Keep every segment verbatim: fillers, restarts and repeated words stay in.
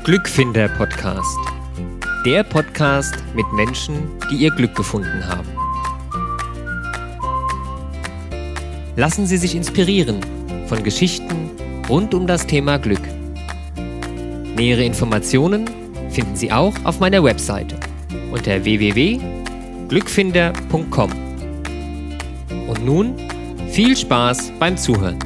Glückfinder-Podcast. Der Podcast mit Menschen, die ihr Glück gefunden haben. Lassen Sie sich inspirieren von Geschichten rund um das Thema Glück. Nähere Informationen finden Sie auch auf meiner Webseite unter w w w punkt glückfinder punkt com. Und nun viel Spaß beim Zuhören.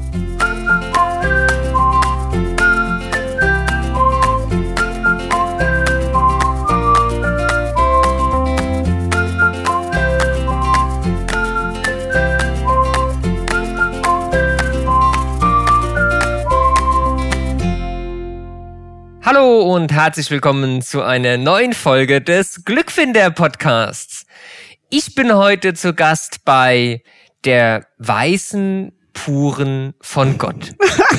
Hallo und herzlich willkommen zu einer neuen Folge des Glückfinder-Podcasts. Ich bin heute zu Gast bei der weißen Puren von Gott.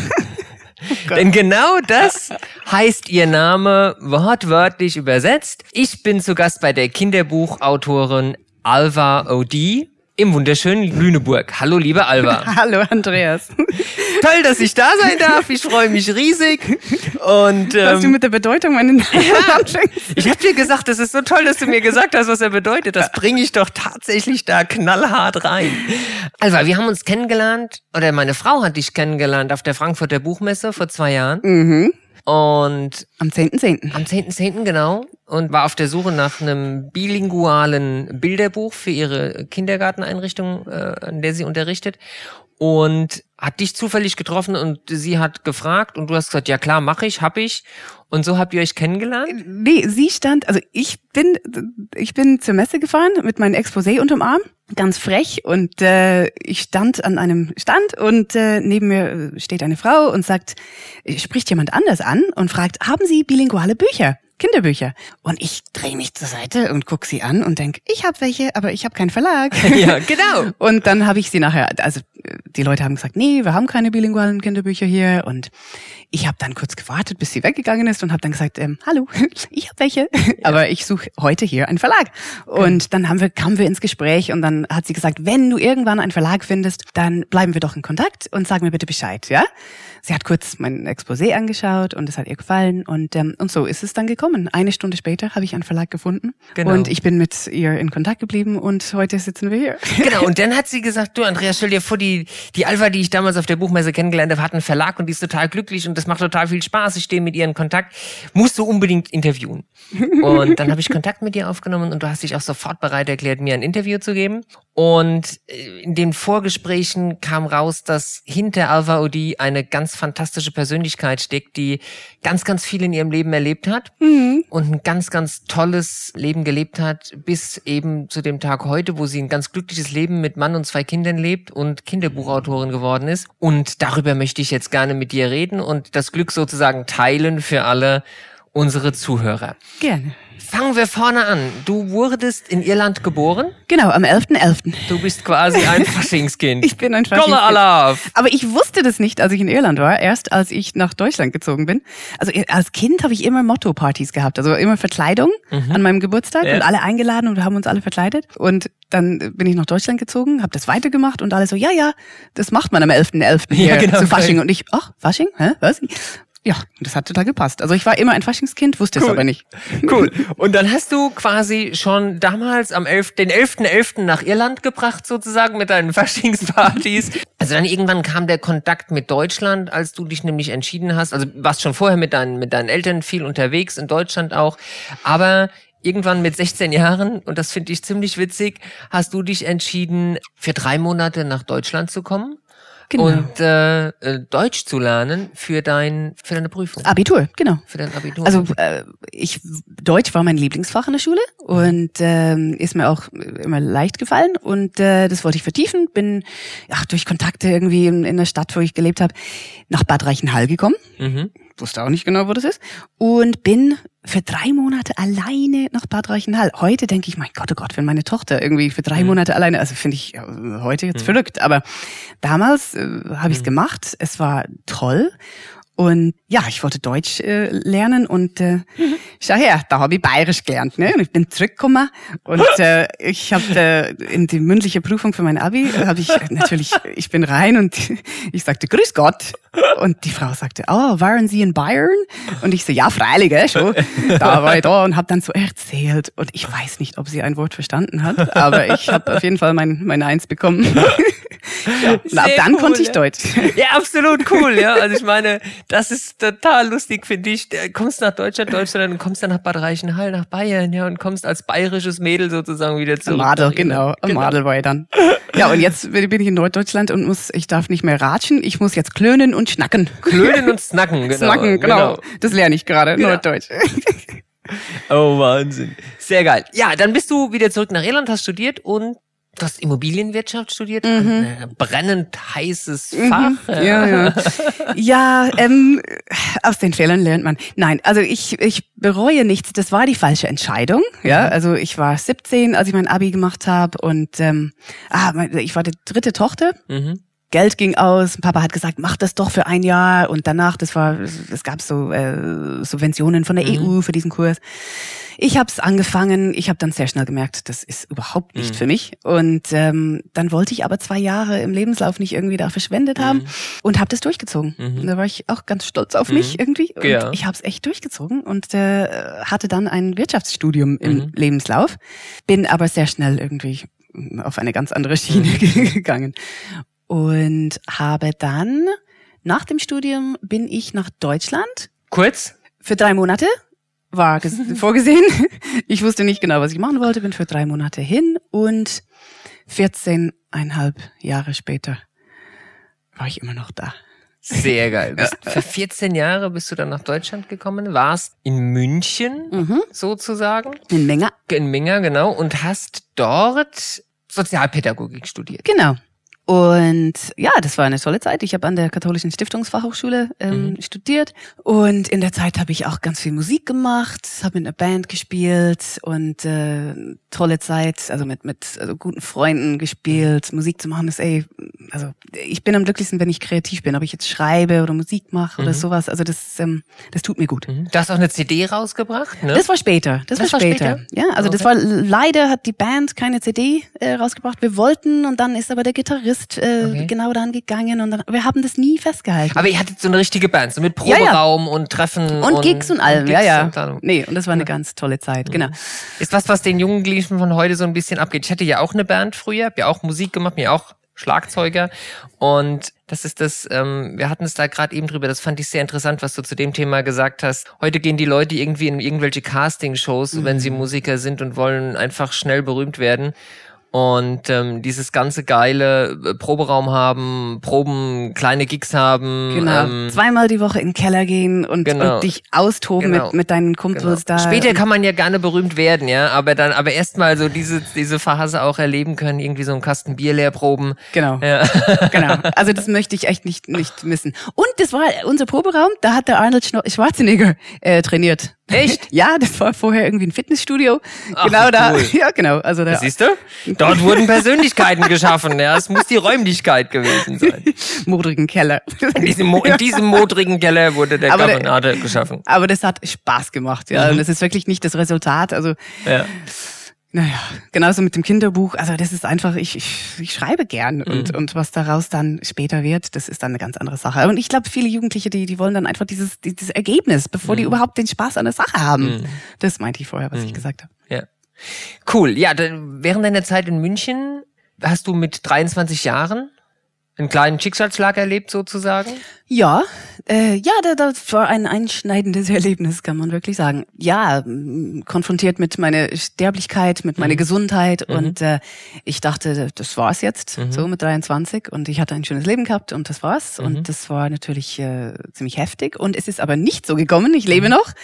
Oh Denn genau das heißt ihr Name wortwörtlich übersetzt. Ich bin zu Gast bei der Kinderbuchautorin Alva O'D im wunderschönen Lüneburg. Hallo, liebe Alva. Hallo, Andreas. Toll, dass ich da sein darf. Ich freue mich riesig. Und, ähm, dass du mit der Bedeutung meinen Namen ja, anfängst. Ich habe dir gesagt, das ist so toll, dass du mir gesagt hast, was er bedeutet. Das bringe ich doch tatsächlich da knallhart rein. Alva, wir haben uns kennengelernt, oder meine Frau hat dich kennengelernt auf der Frankfurter Buchmesse vor zwei Jahren. Mhm. Und am zehnten zehnten Am zehnten zehnten genau. Und war auf der Suche nach einem bilingualen Bilderbuch für ihre Kindergarteneinrichtung, äh, an der sie unterrichtet. Und hat dich zufällig getroffen und sie hat gefragt und du hast gesagt, ja klar, mache ich, hab ich. Und so habt ihr euch kennengelernt? Nee, sie stand, also ich bin ich bin zur Messe gefahren mit meinem Exposé unterm Arm, ganz frech, und äh, ich stand an einem Stand und äh, neben mir steht eine Frau und sagt, spricht jemand anders an und fragt, haben Sie bilinguale Bücher? Kinderbücher. Und ich drehe mich zur Seite und gucke sie an und denke, ich habe welche, aber ich habe keinen Verlag. Ja, genau. Und dann habe ich sie nachher, also die Leute haben gesagt, nee, wir haben keine bilingualen Kinderbücher hier. Und ich habe dann kurz gewartet, bis sie weggegangen ist und habe dann gesagt, ähm, hallo, ich habe welche, ja. Aber ich suche heute hier einen Verlag. Und dann haben wir, kamen wir ins Gespräch und dann hat sie gesagt, wenn du irgendwann einen Verlag findest, dann bleiben wir doch in Kontakt und sag mir bitte Bescheid, ja? Sie hat kurz mein Exposé angeschaut und es hat ihr gefallen und ähm, und so ist es dann gekommen. Eine Stunde später habe ich einen Verlag gefunden, genau. Und ich bin mit ihr in Kontakt geblieben und heute sitzen wir hier. Genau, und dann hat sie gesagt, du Andreas, stell dir vor, die die Alva, die ich damals auf der Buchmesse kennengelernt habe, hat einen Verlag und die ist total glücklich und das macht total viel Spaß. Ich stehe mit ihr in Kontakt, musst du unbedingt interviewen. Und dann habe ich Kontakt mit ihr aufgenommen und du hast dich auch sofort bereit erklärt, mir ein Interview zu geben. Und in den Vorgesprächen kam raus, dass hinter Alva O'D eine ganz fantastische Persönlichkeit steckt, die ganz, ganz viel in ihrem Leben erlebt hat, mhm. und ein ganz, ganz tolles Leben gelebt hat, bis eben zu dem Tag heute, wo sie ein ganz glückliches Leben mit Mann und zwei Kindern lebt und Kinderbuchautorin geworden ist. Und darüber möchte ich jetzt gerne mit dir reden und das Glück sozusagen teilen für alle unsere Zuhörer. Gerne. Fangen wir vorne an. Du wurdest in Irland geboren? Genau, am elften elften Du bist quasi ein Faschingskind. Ich bin ein Faschingskind. Aber ich wusste das nicht, als ich in Irland war, erst als ich nach Deutschland gezogen bin. Also als Kind habe ich immer Motto-Partys gehabt, also immer Verkleidung mhm. an meinem Geburtstag, ja. Und alle eingeladen und wir haben uns alle verkleidet. Und dann bin ich nach Deutschland gezogen, habe das weitergemacht und alle so, ja, ja, das macht man am elften elften hier, ja, genau, zu Fasching. Und ich, ach, Fasching? Hä? Was? Ja, das hat total gepasst. Also ich war immer ein Faschingskind, wusste cool. es aber nicht. Cool. Und dann hast du quasi schon damals am elften den elften elften nach Irland gebracht sozusagen mit deinen Faschingspartys. Also dann irgendwann kam der Kontakt mit Deutschland, als du dich nämlich entschieden hast. Also warst schon vorher mit deinen mit deinen Eltern viel unterwegs, in Deutschland auch. Aber irgendwann mit sechzehn Jahren, und das finde ich ziemlich witzig, hast du dich entschieden, für drei Monate nach Deutschland zu kommen. Genau. Und äh, Deutsch zu lernen für dein für deine Prüfung. Abitur, genau. Für dein Abitur. Also äh, ich Deutsch war mein Lieblingsfach in der Schule und ähm, ist mir auch immer leicht gefallen und äh, das wollte ich vertiefen. Bin ach, durch Kontakte irgendwie in, in der Stadt, wo ich gelebt habe, nach Bad Reichenhall gekommen. Mhm. Wusste auch nicht genau, wo das ist. Und bin für drei Monate alleine nach Bad Reichenhall. Heute denke ich, mein Gott, oh Gott, wenn meine Tochter irgendwie für drei mhm. Monate alleine, also finde ich heute jetzt mhm. verrückt. Aber damals äh, habe ich es gemacht. Es war toll. Und ja, ich wollte Deutsch äh, lernen und äh, schau her, da habe ich Bayerisch gelernt. Ne? Und ich bin zurückgekommen und äh, ich habe äh, in die mündliche Prüfung für mein Abi, habe ich äh, natürlich, ich bin rein und ich sagte, grüß Gott. Und die Frau sagte, oh, waren Sie in Bayern? Und ich so, ja, freilich, gell, schon. Da war ich da und habe dann so erzählt. Und ich weiß nicht, ob sie ein Wort verstanden hat, aber ich habe auf jeden Fall mein, mein Eins bekommen. Ja, und ab dann cool, konnte ich ja. Deutsch. Ja, absolut cool, ja. Also ich meine, das ist total lustig, finde ich. Du kommst nach Deutschland, Deutschland und kommst dann nach Bad Reichenhall, nach Bayern, ja, und kommst als bayerisches Mädel sozusagen wieder zurück. Am Madel, genau. Am Madel war ich dann. Ja, und jetzt bin ich in Norddeutschland und muss, ich darf nicht mehr ratschen, ich muss jetzt klönen und schnacken. Klönen und snacken, genau. Snacken, genau. genau. Das lerne ich gerade, genau. Norddeutsch. Oh, Wahnsinn. Sehr geil. Ja, dann bist du wieder zurück nach Irland, hast studiert und du hast Immobilienwirtschaft studiert, mhm. ein brennend heißes Fach. Mhm. Ja, ja. Ja, ähm, aus den Fehlern lernt man. Nein, also ich ich bereue nichts. Das war die falsche Entscheidung. Ja, also ich war siebzehn, als ich mein Abi gemacht habe und ähm, ah, ich war die dritte Tochter. Mhm. Geld ging aus, Papa hat gesagt, mach das doch für ein Jahr und danach, das war, es gab so äh, Subventionen von der mhm. E U für diesen Kurs. Ich habe es angefangen, ich habe dann sehr schnell gemerkt, das ist überhaupt nicht mhm. für mich und ähm, dann wollte ich aber zwei Jahre im Lebenslauf nicht irgendwie da verschwendet haben mhm. und habe das durchgezogen. Mhm. Und da war ich auch ganz stolz auf mhm. mich irgendwie und ja. ich habe es echt durchgezogen und äh, hatte dann ein Wirtschaftsstudium im mhm. Lebenslauf, bin aber sehr schnell irgendwie auf eine ganz andere Schiene mhm. gegangen. Und habe dann, nach dem Studium, bin ich nach Deutschland. Kurz? Für drei Monate. War vorgesehen. Ich wusste nicht genau, was ich machen wollte, bin für drei Monate hin und vierzehneinhalb Jahre später war ich immer noch da. Sehr geil. Ja. Für vierzehn Jahre bist du dann nach Deutschland gekommen, warst in München mhm. sozusagen. In Minga. In Minga, genau. Und hast dort Sozialpädagogik studiert. Genau. Und ja, das war eine tolle Zeit. Ich habe an der Katholischen Stiftungsfachhochschule ähm, mhm. studiert und in der Zeit habe ich auch ganz viel Musik gemacht, habe mit einer Band gespielt und äh, tolle Zeit, also mit mit also guten Freunden gespielt. Musik zu machen ist ey, also ich bin am glücklichsten, wenn ich kreativ bin, ob ich jetzt schreibe oder Musik mache mhm. oder sowas. Also das ähm, das tut mir gut. Mhm. Du hast auch eine C D rausgebracht, ne? Das war später. Das, das war später. später. Ja, also okay. das war leider hat die Band keine C D äh, rausgebracht. Wir wollten und dann ist aber der Gitarrist Äh, okay. genau dann gegangen und dann, wir haben das nie festgehalten. Aber ihr hattet so eine richtige Band, so mit Proberaum ja, ja. und Treffen und, und Gigs und allem, ja, ja. Und nee, und das war eine ganz tolle Zeit, genau. Ist was, was den Jugendlichen von heute so ein bisschen abgeht. Ich hatte ja auch eine Band früher, hab ja auch Musik gemacht, mir auch Schlagzeuger und das ist das, ähm, wir hatten es da gerade eben drüber, das fand ich sehr interessant, was du zu dem Thema gesagt hast. Heute gehen die Leute irgendwie in irgendwelche Castingshows, mhm. wenn sie Musiker sind und wollen einfach schnell berühmt werden. Und ähm, dieses ganze geile äh, Proberaum haben, Proben, kleine Gigs haben. Genau. Ähm, Zweimal die Woche in den Keller gehen und, genau. und dich austoben genau. mit, mit deinen Kumpels genau. da. Später kann man ja gerne berühmt werden, ja, aber dann, aber erstmal so diese diese Phase auch erleben können, irgendwie so einen Kasten Bier leer proben. Genau. Ja. Genau. Also das möchte ich echt nicht nicht missen. Und das war unser Proberaum, da hat der Arnold Schwarzenegger äh, trainiert. Echt? Ja, das war vorher irgendwie ein Fitnessstudio. Ach, genau da. Cool. Ja, genau. Also da. Siehst du? Dort wurden Persönlichkeiten geschaffen. Ja, es muss die Räumlichkeit gewesen sein. Modrigen Keller. In diesem, Mo- in diesem modrigen Keller wurde der Carbonade geschaffen. Aber das hat Spaß gemacht. Ja, mhm. und das ist wirklich nicht das Resultat. Also. Ja. Naja, genauso mit dem Kinderbuch. Also das ist einfach, ich, ich, ich schreibe gern mhm. und, und was daraus dann später wird, das ist dann eine ganz andere Sache. Und ich glaube, viele Jugendliche, die, die wollen dann einfach dieses, dieses Ergebnis, bevor mhm. die überhaupt den Spaß an der Sache haben. Mhm. Das meinte ich vorher, was mhm. ich gesagt habe. Ja. Cool. Ja, dann, während deiner Zeit in München hast du mit dreiundzwanzig Jahren einen kleinen Schicksalsschlag erlebt sozusagen? Ja, äh, ja, das war ein einschneidendes Erlebnis, kann man wirklich sagen. Ja, m- konfrontiert mit meiner Sterblichkeit, mit meiner mhm. Gesundheit mhm. und äh, ich dachte, das war's jetzt, mhm. so mit dreiundzwanzig und ich hatte ein schönes Leben gehabt und das war's mhm. und das war natürlich äh, ziemlich heftig und es ist aber nicht so gekommen, ich lebe noch.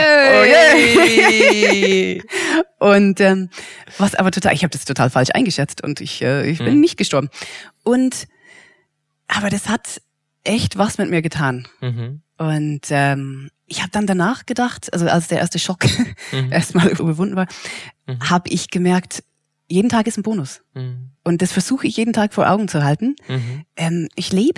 Yay! Oh, yeah. Und ähm, was aber total, ich habe das total falsch eingeschätzt und ich, äh, ich bin mhm. nicht gestorben. Und aber das hat echt was mit mir getan. Mhm. Und ähm, ich habe dann danach gedacht, also als der erste Schock mhm. erstmal überwunden war, mhm. habe ich gemerkt, jeden Tag ist ein Bonus. Mhm. Und das versuche ich jeden Tag vor Augen zu halten. Mhm. Ähm, ich lebe.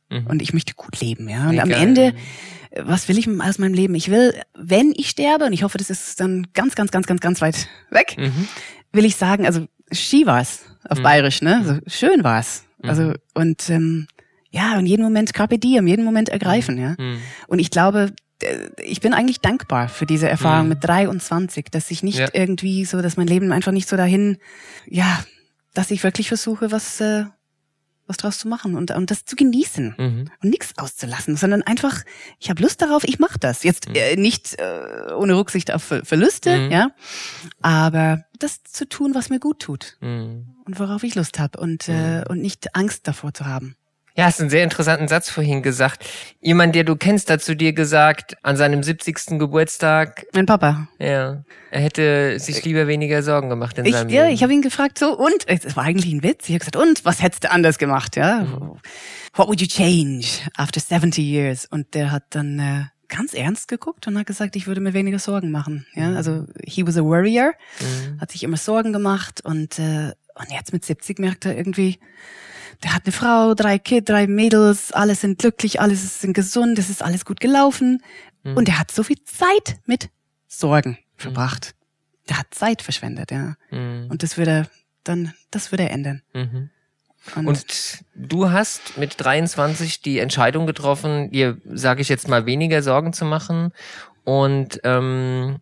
Mhm. Und ich möchte gut leben, ja. Und Egal. am Ende, was will ich aus meinem Leben? Ich will, wenn ich sterbe, und ich hoffe, das ist dann ganz, ganz, ganz, ganz, ganz weit weg, mhm. will ich sagen, also Ski war's auf mhm. Bayerisch, ne? Also, schön war's. Mhm. Also, und ähm, ja, und jeden Moment Carpe Diem, jeden Moment ergreifen, ja. Mhm. Und ich glaube, ich bin eigentlich dankbar für diese Erfahrung mhm. mit dreiundzwanzig, dass ich nicht ja. irgendwie so, dass mein Leben einfach nicht so dahin, ja, dass ich wirklich versuche, was äh, was draus zu machen und und das zu genießen mhm. und nichts auszulassen, sondern einfach, ich habe Lust darauf, ich mache das. Jetzt mhm. äh, nicht äh, ohne Rücksicht auf Ver- Verluste, mhm. ja, aber das zu tun, was mir gut tut mhm. und worauf ich Lust habe und mhm. äh, und nicht Angst davor zu haben. Ja, hast einen sehr interessanten Satz vorhin gesagt. Jemand, der du kennst, hat zu dir gesagt, an seinem siebzigsten Geburtstag. Mein Papa. Ja. Er hätte sich lieber weniger Sorgen gemacht in ich, seinem ja, Leben. Ich habe ihn gefragt, so, und? Es war eigentlich ein Witz. Ich habe gesagt, und? Was hättest du anders gemacht, ja? Mhm. What would you change after seventy years? Und der hat dann äh, ganz ernst geguckt und hat gesagt, ich würde mir weniger Sorgen machen. Ja, also he was a worrier, mhm. hat sich immer Sorgen gemacht und äh, und jetzt mit siebzig merkt er irgendwie, der hat eine Frau, drei Kids, drei Mädels, alle sind glücklich, alle sind gesund, es ist alles gut gelaufen. Mhm. Und er hat so viel Zeit mit Sorgen verbracht. Mhm. Der hat Zeit verschwendet, ja. Mhm. Und das würde dann, das würde er ändern. Mhm. Und, Und du hast mit dreiundzwanzig die Entscheidung getroffen, dir, sage ich jetzt mal, weniger Sorgen zu machen und ähm,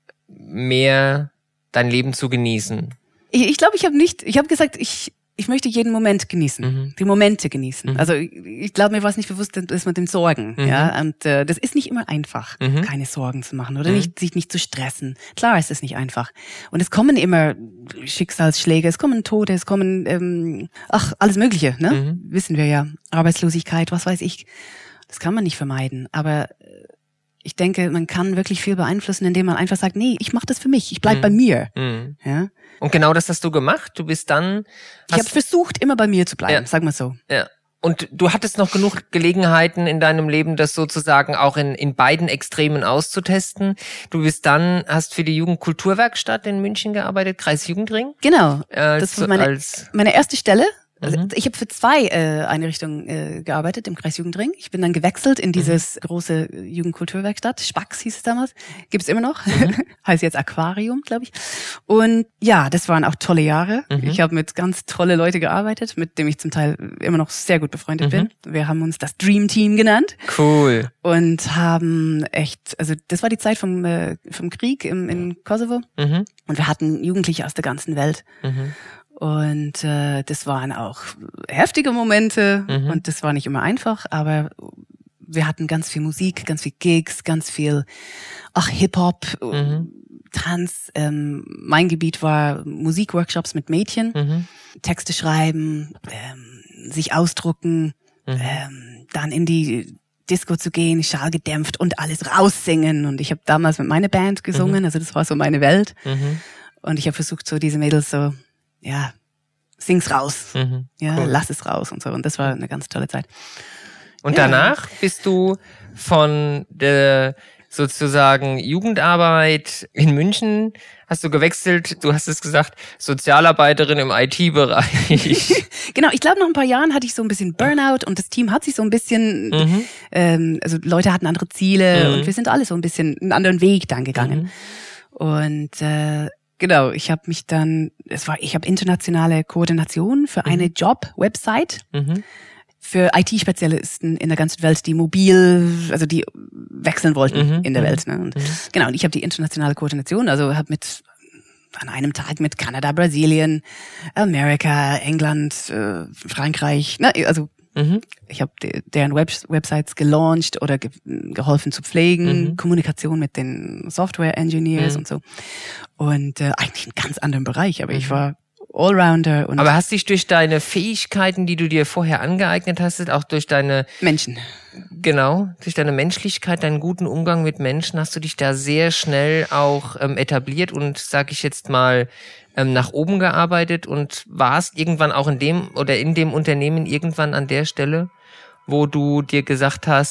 mehr dein Leben zu genießen. Ich, ich glaube, ich habe nicht, ich habe gesagt, ich Ich möchte jeden Moment genießen, mhm. die Momente genießen. Mhm. Also ich, ich glaube, mir war es nicht bewusst, dass man den Sorgen, mhm. ja, und äh, das ist nicht immer einfach, mhm. keine Sorgen zu machen oder mhm. nicht sich nicht zu stressen. Klar ist es nicht einfach. Und es kommen immer Schicksalsschläge, es kommen Tode, es kommen, ähm, ach, alles Mögliche, ne? Mhm. Wissen wir ja. Arbeitslosigkeit, was weiß ich. Das kann man nicht vermeiden. Aber ich denke, man kann wirklich viel beeinflussen, indem man einfach sagt, nee, ich mache das für mich, ich bleib mhm. bei mir. Mhm. Ja? Und genau das hast du gemacht. Du bist dann... Ich habe versucht, immer bei mir zu bleiben, ja. Sag mal so. Ja. Und du hattest noch genug Gelegenheiten in deinem Leben, das sozusagen auch in, in beiden Extremen auszutesten. Du bist dann, hast für die Jugendkulturwerkstatt in München gearbeitet, Kreis Jugendring. Genau, als, das war meine, als meine erste Stelle. Also mhm. ich habe für zwei äh, Einrichtungen äh, gearbeitet im Kreis Jugendring. Ich bin dann gewechselt in dieses mhm. große Jugendkulturwerkstatt. Spax hieß es damals. Gibt's immer noch. Mhm. Heißt jetzt Aquarium, glaube ich. Und ja, das waren auch tolle Jahre. Mhm. Ich habe mit ganz tolle Leute gearbeitet, mit dem ich zum Teil immer noch sehr gut befreundet mhm. bin. Wir haben uns das Dream Team genannt. Cool. Und haben echt, also das war die Zeit vom äh, vom Krieg im, in Kosovo. Mhm. Und wir hatten Jugendliche aus der ganzen Welt. Mhm. Und äh, das waren auch heftige Momente mhm. und das war nicht immer einfach, aber wir hatten ganz viel Musik, ganz viel Gigs, ganz viel ach Hip-Hop, mhm. Tanz. Ähm, mein Gebiet war Musikworkshops mit Mädchen, mhm. Texte schreiben, ähm, sich ausdrucken, mhm. ähm, dann in die Disco zu gehen, schallgedämpft und alles raussingen. Und ich habe damals mit meiner Band gesungen, mhm. also das war so meine Welt. Mhm. Und ich habe versucht, so diese Mädels so, ja, sing's raus. Mhm, ja, cool. Lass es raus und so. Und das war eine ganz tolle Zeit. Und ja. danach bist du von der sozusagen Jugendarbeit in München, hast du gewechselt, du hast es gesagt, Sozialarbeiterin im I T-Bereich. Genau, ich glaube, nach ein paar Jahren hatte ich so ein bisschen Burnout und das Team hat sich so ein bisschen, mhm. ähm, also Leute hatten andere Ziele mhm. und wir sind alle so ein bisschen einen anderen Weg dann gegangen. Mhm. Und äh, genau, ich habe mich dann, es war, ich habe internationale Koordination für eine mhm. Job-Website mhm. für I T-Spezialisten in der ganzen Welt, die mobil, also die wechseln wollten mhm. in der mhm. Welt. Ne? Und, mhm. Genau, und ich habe die internationale Koordination, also habe mit an einem Tag mit Kanada, Brasilien, Amerika, England, äh, Frankreich, ne? Also mhm. ich habe de- deren Web- Websites gelauncht oder ge- geholfen zu pflegen, mhm. Kommunikation mit den Software-Engineers mhm. und so. Und äh, eigentlich einen ganz anderen Bereich, aber mhm. ich war Allrounder. Und aber hast dich durch deine Fähigkeiten, die du dir vorher angeeignet hast, auch durch deine... Menschen. Genau, durch deine Menschlichkeit, deinen guten Umgang mit Menschen, hast du dich da sehr schnell auch ähm, etabliert und, sag ich jetzt mal, ähm, nach oben gearbeitet und warst irgendwann auch in dem oder in dem Unternehmen irgendwann an der Stelle, wo du dir gesagt hast,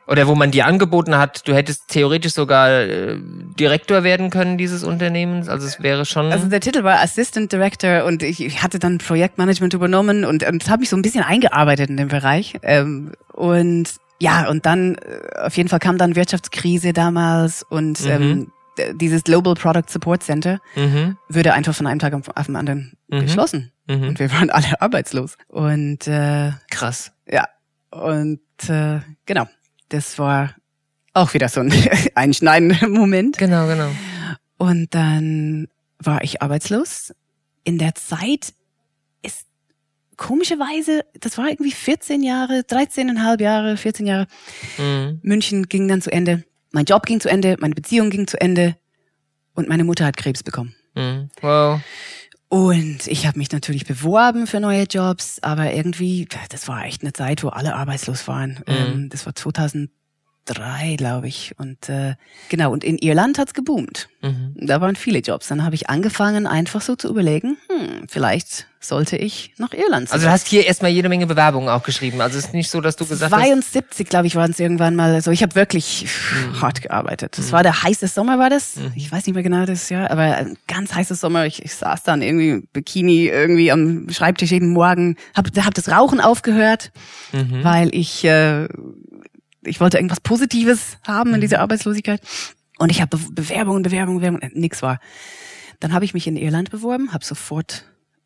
Oder wo man dir angeboten hat, du hättest theoretisch sogar äh, Direktor werden können dieses Unternehmens. Also es wäre schon... Also der Titel war Assistant Director und ich, ich hatte dann Projektmanagement übernommen und, und habe mich so ein bisschen eingearbeitet in dem Bereich. Ähm, und ja, und dann äh, auf jeden Fall kam dann Wirtschaftskrise damals und mhm. ähm, dieses Global Product Support Center mhm. wurde einfach von einem Tag auf den anderen mhm. geschlossen. Mhm. Und wir waren alle arbeitslos. Und äh, krass. Ja, und äh, genau. Das war auch wieder so ein einschneidender Moment. Genau, genau. Und dann war ich arbeitslos. In der Zeit ist komischerweise, das war irgendwie vierzehn Jahre, dreizehneinhalb Jahre, vierzehn Jahre. Mhm. München ging dann zu Ende. Mein Job ging zu Ende, meine Beziehung ging zu Ende und meine Mutter hat Krebs bekommen. Mhm. Wow. Und ich habe mich natürlich beworben für neue Jobs, aber irgendwie, das war echt eine Zeit, wo alle arbeitslos waren. Mhm. Ähm, das war zweitausenddrei, glaube ich. Und äh, genau, und in Irland hat's geboomt. Mhm. Da waren viele Jobs. Dann habe ich angefangen, einfach so zu überlegen, hm, vielleicht sollte ich nach Irland ziehen. Also du hast hier erstmal jede Menge Bewerbungen auch geschrieben. Also es ist nicht so, dass du gesagt zweiundsiebzig, glaube ich, waren es irgendwann mal. Also ich habe wirklich mhm. hart gearbeitet. Das mhm. war der heiße Sommer, war das. Mhm. Ich weiß nicht mehr genau das Jahr, aber ein ganz heißer Sommer. Ich, ich saß dann irgendwie Bikini irgendwie am Schreibtisch jeden Morgen, habe hab das Rauchen aufgehört, mhm. weil ich äh, ich wollte irgendwas Positives haben mhm. in dieser Arbeitslosigkeit. Und ich habe Be- Bewerbungen, Bewerbungen, Bewerbungen, äh, nix war. Dann habe ich mich in Irland beworben, habe sofort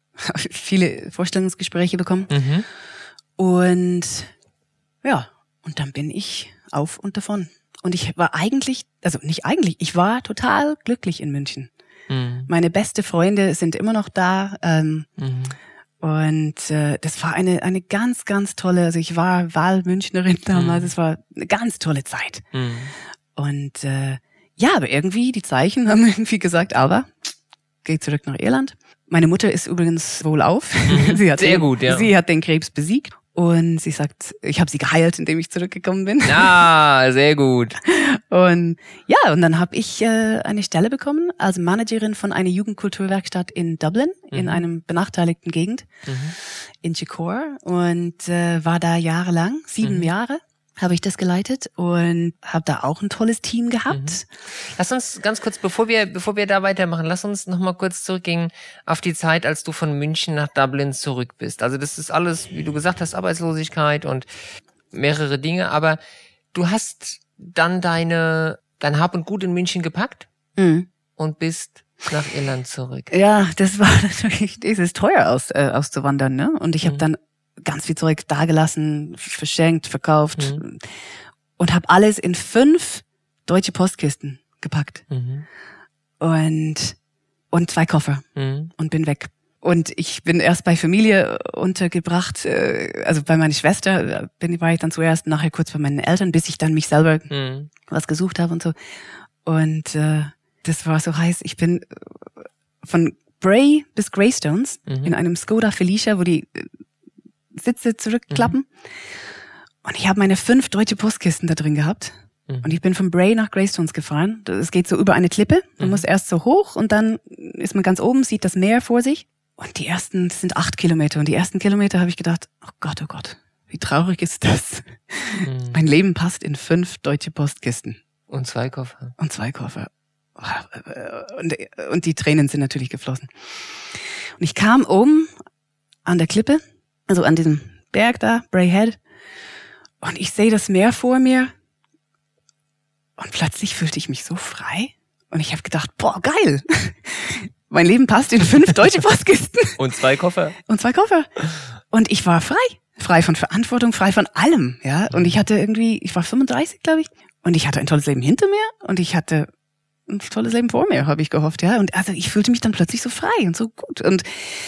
viele Vorstellungsgespräche bekommen. Mhm. Und ja, und dann bin ich auf und davon. Und ich war eigentlich, also nicht eigentlich, ich war total glücklich in München. Mhm. Meine beste Freunde sind immer noch da. Ähm, mhm. Und äh, das war eine eine ganz, ganz tolle, also ich war Wahlmünchnerin damals, es mhm. war eine ganz tolle Zeit. Mhm. Und äh, ja, aber irgendwie, die Zeichen haben irgendwie gesagt, aber geh zurück nach Irland. Meine Mutter ist übrigens wohlauf. Mhm. Sie hat Sehr den, gut, ja. Sie hat den Krebs besiegt. Und sie sagt, ich habe sie geheilt, indem ich zurückgekommen bin. Ah, sehr gut. Und ja, und dann habe ich äh, eine Stelle bekommen als Managerin von einer Jugendkulturwerkstatt in Dublin, mhm. in einem benachteiligten Gegend, mhm. in Chicor. Und äh, war da jahrelang, sieben mhm. Jahre. Habe ich das geleitet und habe da auch ein tolles Team gehabt. Mhm. Lass uns ganz kurz, bevor wir bevor wir da weitermachen, lass uns noch mal kurz zurückgehen auf die Zeit, als du von München nach Dublin zurück bist. Also das ist alles, wie du gesagt hast, Arbeitslosigkeit und mehrere Dinge, aber du hast dann deine dein Hab und Gut in München gepackt mhm. und bist nach Irland zurück. Ja, das war natürlich, es ist teuer aus, äh, auszuwandern, ne? Und ich mhm. habe dann ganz viel Zeug dagelassen, verschenkt, verkauft mhm. und habe alles in fünf deutsche Postkisten gepackt mhm. und und zwei Koffer mhm. und bin weg. Und ich bin erst bei Familie untergebracht, also bei meiner Schwester bin war ich dann zuerst, nachher kurz bei meinen Eltern, bis ich dann mich selber mhm. was gesucht habe und so. Und äh, das war so heiß. Ich bin von Bray bis Greystones mhm. in einem Skoda Felicia, wo die Sitze zurückklappen. Mhm. Und ich habe meine fünf deutsche Postkisten da drin gehabt. Mhm. Und ich bin von Bray nach Greystones gefahren. Es geht so über eine Klippe. Man mhm. muss erst so hoch und dann ist man ganz oben, sieht das Meer vor sich. Und die ersten, das sind acht Kilometer. Und die ersten Kilometer habe ich gedacht, oh Gott, oh Gott, wie traurig ist das? Mhm. Mein Leben passt in fünf deutsche Postkisten. Und zwei Koffer. Und zwei Koffer. Und, und die Tränen sind natürlich geflossen. Und ich kam oben an der Klippe, also an diesem Berg da, Bray Head, und ich sehe das Meer vor mir und plötzlich fühlte ich mich so frei und ich habe gedacht, boah, geil, mein Leben passt in fünf deutsche Postkisten. Und zwei Koffer. Und zwei Koffer. Und ich war frei, frei von Verantwortung, frei von allem, ja. Und ich hatte irgendwie, ich war fünfunddreißig, glaube ich, und ich hatte ein tolles Leben hinter mir und ich hatte ein tolles Leben vor mir, habe ich gehofft, ja. Und also ich fühlte mich dann plötzlich so frei und so gut. Und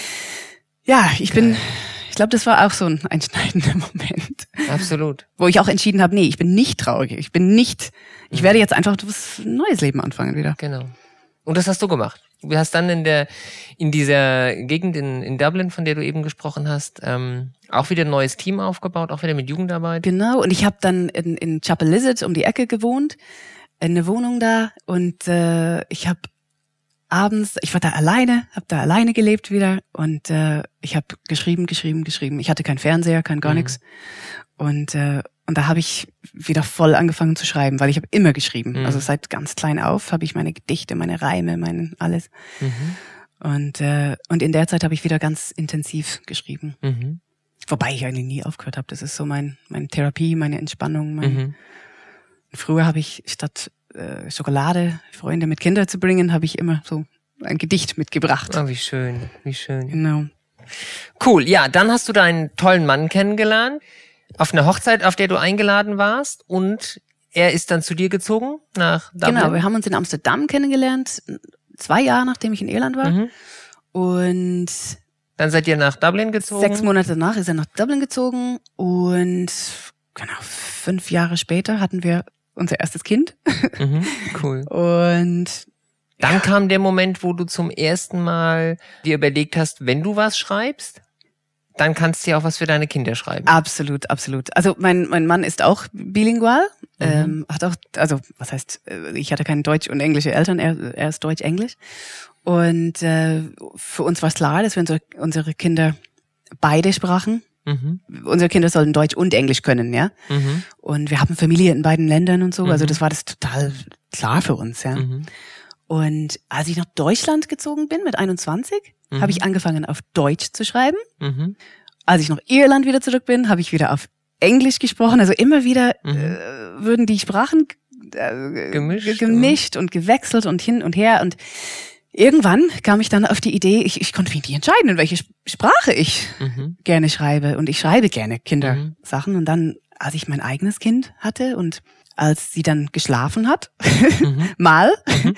ja, ich bin... Geil. Ich glaube, das war auch so ein einschneidender Moment. Absolut. Wo ich auch entschieden habe, nee, ich bin nicht traurig. Ich bin nicht, ich mhm. werde jetzt einfach was neues Leben anfangen wieder. Genau. Und das hast du gemacht. Du hast dann in der, in dieser Gegend in, in Dublin, von der du eben gesprochen hast, ähm, auch wieder ein neues Team aufgebaut, auch wieder mit Jugendarbeit. Genau. Und ich habe dann in, in Chapel Lizard um die Ecke gewohnt, in eine Wohnung da. Und äh, ich habe abends, ich war da alleine, habe da alleine gelebt wieder und äh, ich habe geschrieben, geschrieben, geschrieben. Ich hatte keinen Fernseher, kein gar mhm. nichts. Und äh, Und da habe ich wieder voll angefangen zu schreiben, weil ich habe immer geschrieben. Mhm. Also seit ganz klein auf habe ich meine Gedichte, meine Reime, mein alles. Mhm. Und äh, und in der Zeit habe ich wieder ganz intensiv geschrieben. Mhm. Wobei ich eigentlich nie aufgehört habe. Das ist so mein meine Therapie, meine Entspannung. Mein Mhm. Früher habe ich statt äh, Schokolade Freunde mit Kindern zu bringen, habe ich immer so ein Gedicht mitgebracht. Oh, wie schön, wie schön. Genau. Cool, ja, dann hast du deinen tollen Mann kennengelernt auf einer Hochzeit, auf der du eingeladen warst, und er ist dann zu dir gezogen nach Dublin. Genau, wir haben uns in Amsterdam kennengelernt, zwei Jahre nachdem ich in Irland war. Mhm. Und Dann seid ihr nach Dublin gezogen. sechs Monate danach ist er nach Dublin gezogen und genau fünf Jahre später hatten wir unser erstes Kind. Mhm, cool. Und Dann ja. kam der Moment, wo du zum ersten Mal dir überlegt hast, wenn du was schreibst, dann kannst du ja auch was für deine Kinder schreiben. Absolut, absolut. Also mein mein Mann ist auch bilingual, Mhm. ähm, hat auch, also was heißt, ich hatte keine deutsch und englische Eltern, er, er ist deutsch-englisch. Und äh, für uns war es klar, dass wir unsere, unsere Kinder beide Sprachen, Mhm. unsere Kinder sollen Deutsch und Englisch können, ja. Mhm. Und wir haben Familie in beiden Ländern und so, Mhm. also das war das total klar für uns, ja. Mhm. Und als ich nach Deutschland gezogen bin mit einundzwanzig, Mhm. habe ich angefangen auf Deutsch zu schreiben. Mhm. Als ich nach Irland wieder zurück bin, habe ich wieder auf Englisch gesprochen. Also immer wieder Mhm. äh, würden die Sprachen äh, Gemischt, ge- gemischt und gewechselt und hin und her. Und irgendwann kam ich dann auf die Idee, ich, ich konnte mich nicht entscheiden, in welche Sp- Sprache ich Mhm. gerne schreibe. Und ich schreibe gerne Mhm. Kindersachen. Und dann, als ich mein eigenes Kind hatte und als sie dann geschlafen hat, Mhm. mal,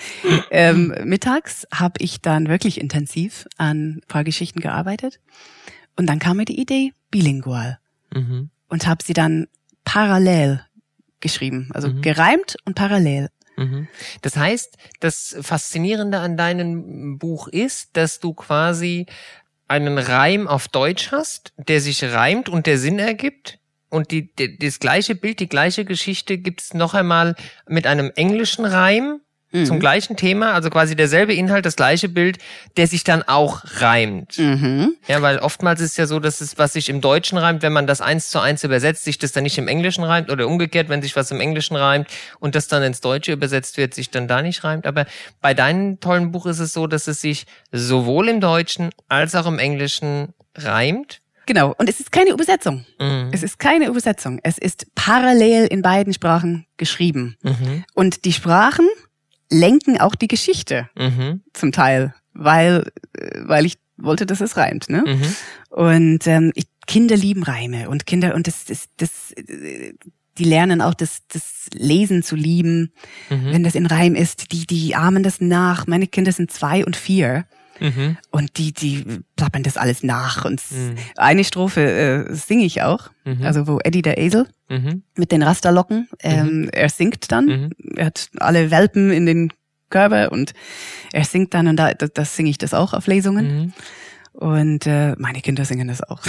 ähm, mittags, habe ich dann wirklich intensiv an ein paar Geschichten gearbeitet. Und dann kam mir die Idee, bilingual. Mhm. Und habe sie dann parallel geschrieben. Also Mhm. gereimt und parallel. Mhm. Das heißt, das Faszinierende an deinem Buch ist, dass du quasi einen Reim auf Deutsch hast, der sich reimt und der Sinn ergibt. Und die, die, das gleiche Bild, die gleiche Geschichte gibt's noch einmal mit einem englischen Reim Mhm. zum gleichen Thema, also quasi derselbe Inhalt, das gleiche Bild, der sich dann auch reimt. Mhm. Ja, weil oftmals ist es ja so, dass es, was sich im Deutschen reimt, wenn man das eins zu eins übersetzt, sich das dann nicht im Englischen reimt, oder umgekehrt, wenn sich was im Englischen reimt und das dann ins Deutsche übersetzt wird, sich dann da nicht reimt. Aber bei deinem tollen Buch ist es so, dass es sich sowohl im Deutschen als auch im Englischen reimt. Genau. Und es ist keine Übersetzung. Mhm. Es ist keine Übersetzung. Es ist parallel in beiden Sprachen geschrieben. Mhm. Und die Sprachen lenken auch die Geschichte Mhm. zum Teil, weil, äh, weil ich wollte, dass es reimt, ne? Mhm. Und ähm, ich, Kinder lieben Reime und Kinder, und das, das, das, äh, die lernen auch das, das Lesen zu lieben, Mhm. wenn das in Reim ist. Die, die ahmen das nach. Meine Kinder sind zwei und vier. Mhm. Und die, die plappern das alles nach. Und Mhm. eine Strophe äh, singe ich auch. Mhm. Also wo Eddie der Esel Mhm. mit den Rasterlocken, ähm, er singt dann. Mhm. Er hat alle Welpen in den Körper und er singt dann, und da, das, das singe ich das auch auf Lesungen. Mhm. Und äh, meine Kinder singen das auch.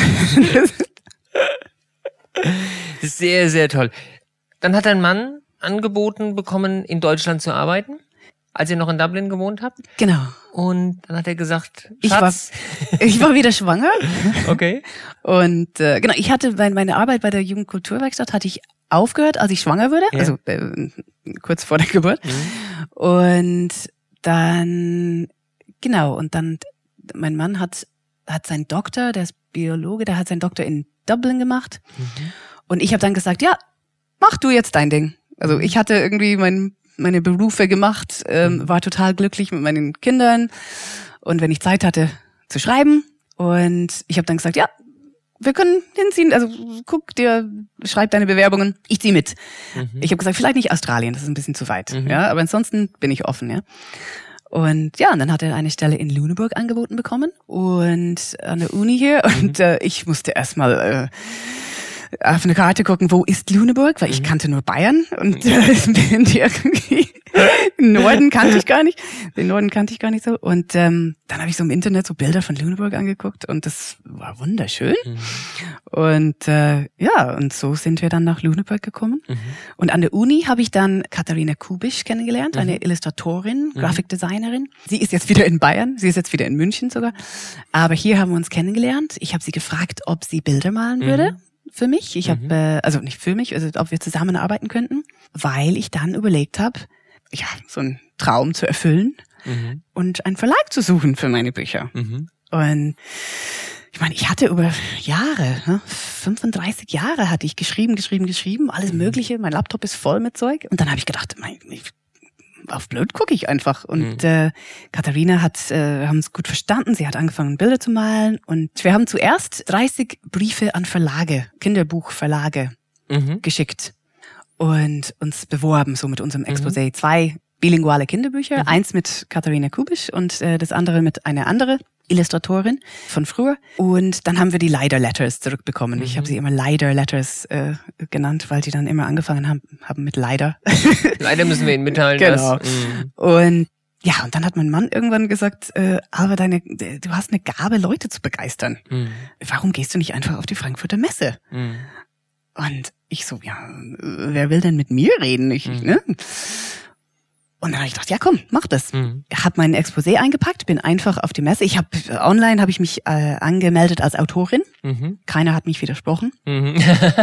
Sehr, sehr toll. Dann hat dein Mann angeboten bekommen, in Deutschland zu arbeiten, als ihr noch in Dublin gewohnt habt. Genau. Und dann hat er gesagt, Ich war, Schatz. ich war wieder schwanger. Okay. Und äh, genau, ich hatte bei meine Arbeit bei der Jugendkulturwerkstatt hatte ich aufgehört, als ich schwanger wurde, Ja. also äh, kurz vor der Geburt. Mhm. Und dann genau, und dann mein Mann hat hat seinen Doktor, der ist Biologe, der hat seinen Doktor in Dublin gemacht. Mhm. Und ich habe dann gesagt, ja, mach du jetzt dein Ding. Also ich hatte irgendwie mein, meine Berufe gemacht, ähm, war total glücklich mit meinen Kindern und wenn ich Zeit hatte zu schreiben. Und ich habe dann gesagt, ja, wir können hinziehen, also guck dir, schreib deine Bewerbungen, ich zieh mit. Mhm. Ich habe gesagt, vielleicht nicht Australien, das ist ein bisschen zu weit, Mhm. ja, aber ansonsten bin ich offen, ja. Und ja, und dann hat er eine Stelle in Lüneburg angeboten bekommen und an der Uni hier, und Mhm. äh, ich musste erstmal äh, auf eine Karte gucken, wo ist Lüneburg, weil ich Mhm. kannte nur Bayern und äh, bin die irgendwie den Norden kannte ich gar nicht, den Norden kannte ich gar nicht so. Und ähm, dann habe ich so im Internet so Bilder von Lüneburg angeguckt und das war wunderschön. Mhm. Und äh, ja, und so sind wir dann nach Lüneburg gekommen. Mhm. Und an der Uni habe ich dann Katharina Kubisch kennengelernt, Mhm. eine Illustratorin, Mhm. Grafikdesignerin. Sie ist jetzt wieder in Bayern, sie ist jetzt wieder in München sogar. Aber hier haben wir uns kennengelernt. Ich habe sie gefragt, ob sie Bilder malen Mhm. würde. für mich. Ich Mhm. habe, äh, also nicht für mich, also ob wir zusammenarbeiten könnten, weil ich dann überlegt habe, ja, so einen Traum zu erfüllen Mhm. und einen Verlag zu suchen für meine Bücher. Mhm. Und ich meine, ich hatte über Jahre, ne, fünfunddreißig Jahre hatte ich geschrieben, geschrieben, geschrieben, alles Mögliche. Mein Laptop ist voll mit Zeug. Und dann habe ich gedacht, mein, ich, auf blöd gucke ich einfach. Und Mhm. äh, Katharina hat, äh, wir haben es gut verstanden. Sie hat angefangen, Bilder zu malen. Und wir haben zuerst dreißig Briefe an Verlage, Kinderbuchverlage Mhm. geschickt und uns beworben, so mit unserem Exposé. Zwei bilinguale Kinderbücher, Mhm. eins mit Katharina Kubisch und äh, das andere mit einer anderen Illustratorin von früher. Und dann haben wir die Leider Letters zurückbekommen. Mhm. Ich habe sie immer Leider Letters äh, genannt, weil die dann immer angefangen haben, haben mit Leider. Leider müssen wir Ihnen mitteilen, Genau. dass... Mhm. Und ja, und dann hat mein Mann irgendwann gesagt, äh, aber deine, du hast eine Gabe, Leute zu begeistern. Mhm. Warum gehst du nicht einfach auf die Frankfurter Messe? Mhm. Und ich so, ja, äh, wer will denn mit mir reden? Ich, Mhm. ne? Und dann habe ich gedacht, ja komm, mach das. Mhm. Ich habe mein Exposé eingepackt, bin einfach auf die Messe. Ich habe online habe ich mich äh, angemeldet als Autorin. Mhm. Keiner hat mich widersprochen Mhm.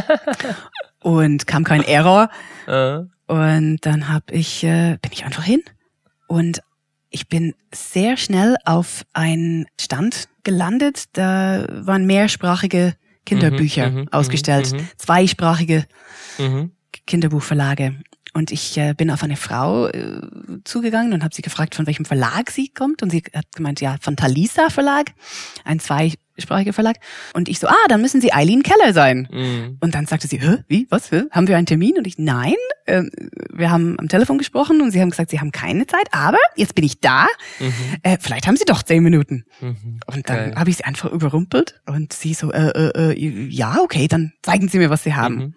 und kam kein Error. Äh. Und dann habe ich äh, bin ich einfach hin und ich bin sehr schnell auf einen Stand gelandet. Da waren mehrsprachige Kinderbücher Mhm, mhm, ausgestellt, mhm, mhm. zweisprachige Mhm. Kinderbuchverlage. Und ich äh, bin auf eine Frau äh, zugegangen und habe sie gefragt, von welchem Verlag sie kommt. Und sie hat gemeint, ja, von Thalisa Verlag, ein zweisprachiger Verlag. Und ich so, ah, dann müssen Sie Eileen Keller sein. Mhm. Und dann sagte sie, hä, wie, was, hä? Haben wir einen Termin? Und ich, nein, äh, wir haben am Telefon gesprochen und sie haben gesagt, sie haben keine Zeit, aber jetzt bin ich da. Mhm. Äh, vielleicht haben Sie doch zehn Minuten. Mhm. Und dann Geil. habe ich sie einfach überrumpelt und sie so, äh, äh, äh, ja, okay, dann zeigen Sie mir, was Sie haben. Mhm.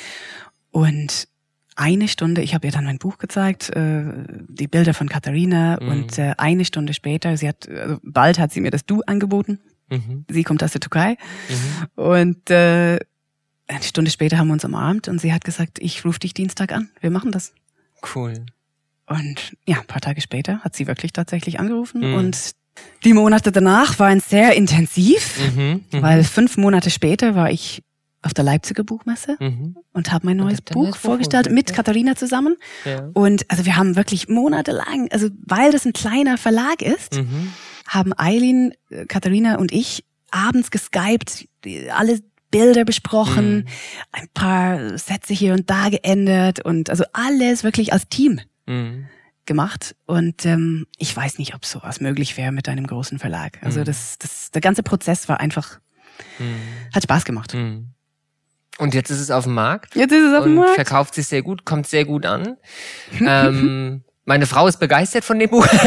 Und eine Stunde, ich habe ihr dann mein Buch gezeigt, äh, die Bilder von Katharina Mhm. und äh, eine Stunde später, sie hat, also bald hat sie mir das Du angeboten. Mhm. Sie kommt aus der Türkei Mhm. und äh, eine Stunde später haben wir uns umarmt und sie hat gesagt, ich rufe dich Dienstag an, wir machen das. Cool. Und ja, ein paar Tage später hat sie wirklich tatsächlich angerufen Mhm. und die Monate danach waren sehr intensiv, Mhm. Mhm. weil fünf Monate später war ich auf der Leipziger Buchmesse Mhm. und habe mein Und neues habt ihr ein Buch neues Buch vorgestellt vorgestellt, mit ja. Katharina zusammen. Ja. Und also wir haben wirklich monatelang, also weil das ein kleiner Verlag ist, Mhm. haben Eileen, äh, Katharina und ich abends geskypt, die- alle Bilder besprochen, Mhm. ein paar Sätze hier und da geändert und also alles wirklich als Team Mhm. gemacht. Und ähm, ich weiß nicht, ob sowas möglich wäre mit einem großen Verlag. Also Mhm. das, das, der ganze Prozess war einfach, Mhm. hat Spaß gemacht. Mhm. Und jetzt ist es auf dem Markt. Jetzt ist es auf dem und Markt. verkauft sich sehr gut, kommt sehr gut an. ähm, meine Frau ist begeistert von dem Buch.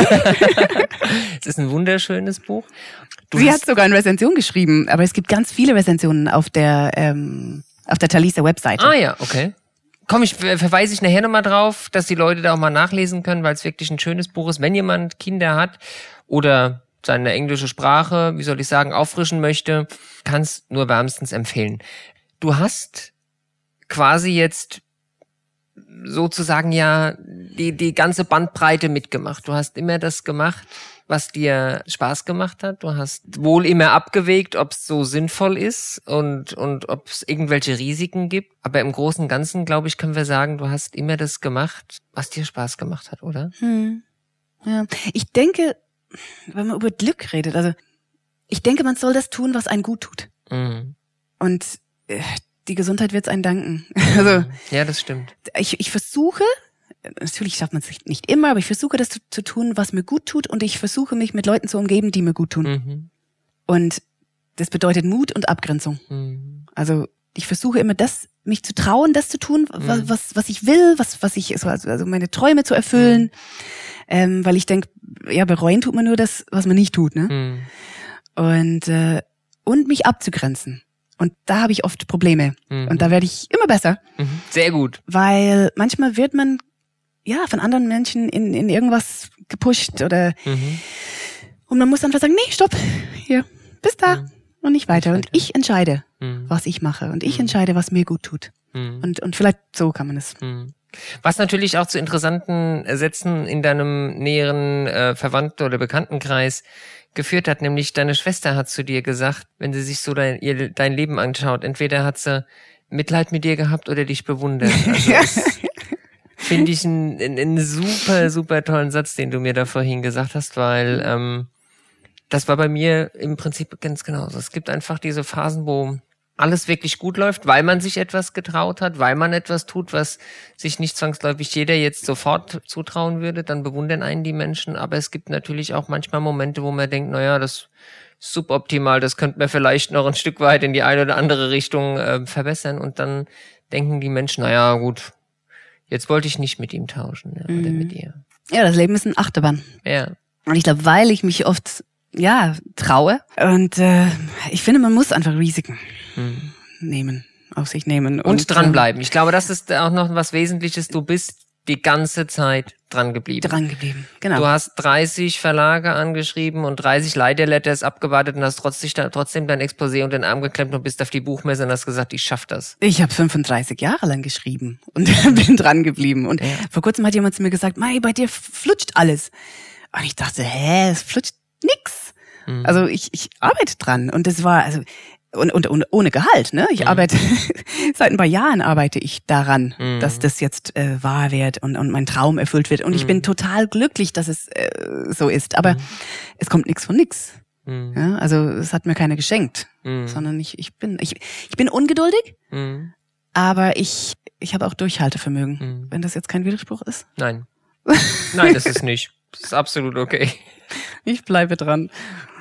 Es ist ein wunderschönes Buch. Du Sie hast, hat sogar eine Rezension geschrieben, aber es gibt ganz viele Rezensionen auf der ähm, auf der Thalisa Webseite. ah ja, okay. Komm, ich ver- verweise ich nachher nochmal drauf, dass die Leute da auch mal nachlesen können, weil es wirklich ein schönes Buch ist. Wenn jemand Kinder hat oder seine englische Sprache, wie soll ich sagen, auffrischen möchte, kann es nur wärmstens empfehlen. Du hast quasi jetzt sozusagen ja die, die ganze Bandbreite mitgemacht. Du hast immer das gemacht, was dir Spaß gemacht hat. Du hast wohl immer abgewägt, ob es so sinnvoll ist und, und ob es irgendwelche Risiken gibt. Aber im Großen und Ganzen, glaube ich, können wir sagen, du hast immer das gemacht, was dir Spaß gemacht hat, oder? Hm. Ja. Ich denke, wenn man über Glück redet, also ich denke, man soll das tun, was einen gut tut. Mhm. Und äh, die Gesundheit wird es einen danken. Also Ja, das stimmt. ich, ich versuche, natürlich schafft man es nicht immer, aber ich versuche das zu, zu tun, was mir gut tut und ich versuche mich mit Leuten zu umgeben, die mir gut tun. Mhm. Und das bedeutet Mut und Abgrenzung. Mhm. Also ich versuche immer das, mich zu trauen, das zu tun, was, Mhm. was, was ich will, was, was ich, also, also meine Träume zu erfüllen. Mhm. Ähm, weil ich denke, ja, bereuen tut man nur das, was man nicht tut, ne? Mhm. Und, äh, und mich abzugrenzen. Und da habe ich oft Probleme. Mhm. Und da werde ich immer besser, Mhm. Sehr gut. weil manchmal wird man ja von anderen Menschen in, in irgendwas gepusht oder Mhm. und man muss dann sagen, nee, stopp, hier, bis da Mhm. und nicht weiter. Und weiter. ich entscheide, Mhm. was ich mache und ich Mhm. entscheide, was mir gut tut. Mhm. Und und vielleicht so kann man es. Mhm. Was natürlich auch zu interessanten Sätzen in deinem näheren äh, Verwandten- oder Bekanntenkreis geführt hat, nämlich deine Schwester hat zu dir gesagt, wenn sie sich so dein, ihr, dein Leben anschaut, entweder hat sie Mitleid mit dir gehabt oder dich bewundert. Also das finde ich einen, einen super, super tollen Satz, den du mir da vorhin gesagt hast, weil ähm, das war bei mir im Prinzip ganz genauso. Es gibt einfach diese Phasen, wo alles wirklich gut läuft, weil man sich etwas getraut hat, weil man etwas tut, was sich nicht zwangsläufig jeder jetzt sofort zutrauen würde, dann bewundern einen die Menschen, aber es gibt natürlich auch manchmal Momente, wo man denkt, naja, das ist suboptimal, das könnte man vielleicht noch ein Stück weit in die eine oder andere Richtung äh, verbessern und dann denken die Menschen, naja, gut, jetzt wollte ich nicht mit ihm tauschen, ja, oder mhm. mit ihr. Ja, das Leben ist ein Achterbahn. Ja. Und ich glaube, weil ich mich oft ja, traue. Und äh, ich finde, man muss einfach Risiken hm. nehmen, auf sich nehmen. Und, und dranbleiben. Ich glaube, das ist auch noch was Wesentliches. Du bist die ganze Zeit dran geblieben. Dran geblieben, genau. Du hast dreißig Verlage angeschrieben und dreißig Leiterletters abgewartet und hast trotzdem, trotzdem dein Exposé unter den Arm geklemmt und bist auf die Buchmesse und hast gesagt, ich schaff das. Ich habe fünfunddreißig Jahre lang geschrieben und bin dran geblieben. Und ja. vor kurzem hat jemand zu mir gesagt, Mai, bei dir flutscht alles. Und ich dachte, hä, es flutscht nix. Mhm. Also ich ich arbeite dran und das war also und und, und ohne Gehalt, ne? Ich mhm. arbeite seit ein paar Jahren arbeite ich daran, mhm. dass das jetzt äh, wahr wird und und mein Traum erfüllt wird und mhm. ich bin total glücklich, dass es äh, so ist, aber mhm. es kommt nix von nix. Mhm. Ja, also es hat mir keiner geschenkt, mhm. sondern ich ich bin ich ich bin ungeduldig, mhm. aber ich ich habe auch Durchhaltevermögen, mhm. wenn das jetzt kein Widerspruch ist. Nein. Nein, das ist nicht. Das ist absolut okay. Ich bleibe dran.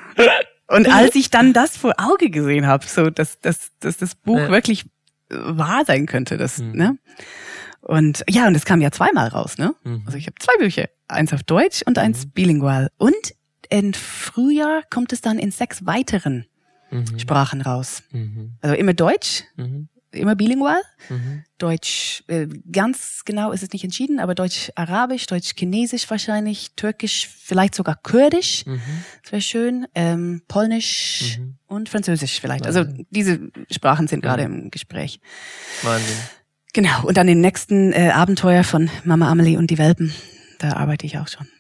Und als ich dann das vor Auge gesehen habe, so dass, dass, dass das Buch ja. wirklich wahr sein könnte, das, mhm. ne? Und ja, und es kam ja zweimal raus, ne? Mhm. Also ich habe zwei Bücher, eins auf Deutsch und eins mhm. bilingual. Und im Frühjahr kommt es dann in sechs weiteren mhm. Sprachen raus. Mhm. Also immer Deutsch, mhm. immer bilingual. Mhm. Deutsch, äh, ganz genau ist es nicht entschieden, aber Deutsch-Arabisch, Deutsch-Chinesisch wahrscheinlich, Türkisch, vielleicht sogar Kurdisch, mhm. das wäre schön, ähm, Polnisch mhm. und Französisch vielleicht. Wahnsinn. Also diese Sprachen sind gerade mhm. im Gespräch. Wahnsinn. Genau, und dann den nächsten äh, Abenteuer von Mama Amelie und die Welpen, da arbeite ich auch schon.